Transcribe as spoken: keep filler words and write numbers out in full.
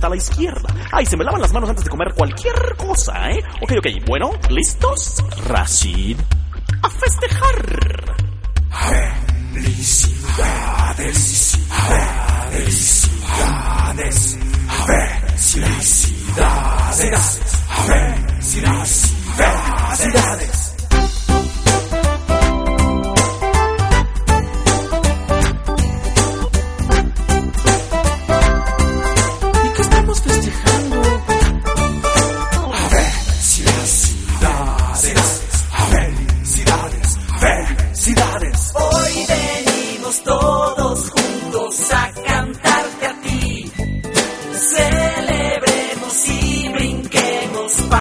a la izquierda. Ay, se me lavan las manos antes de comer cualquier cosa, ¿eh? Ok, ok, bueno, ¿listos? Rashid, a festejar. Felicidades.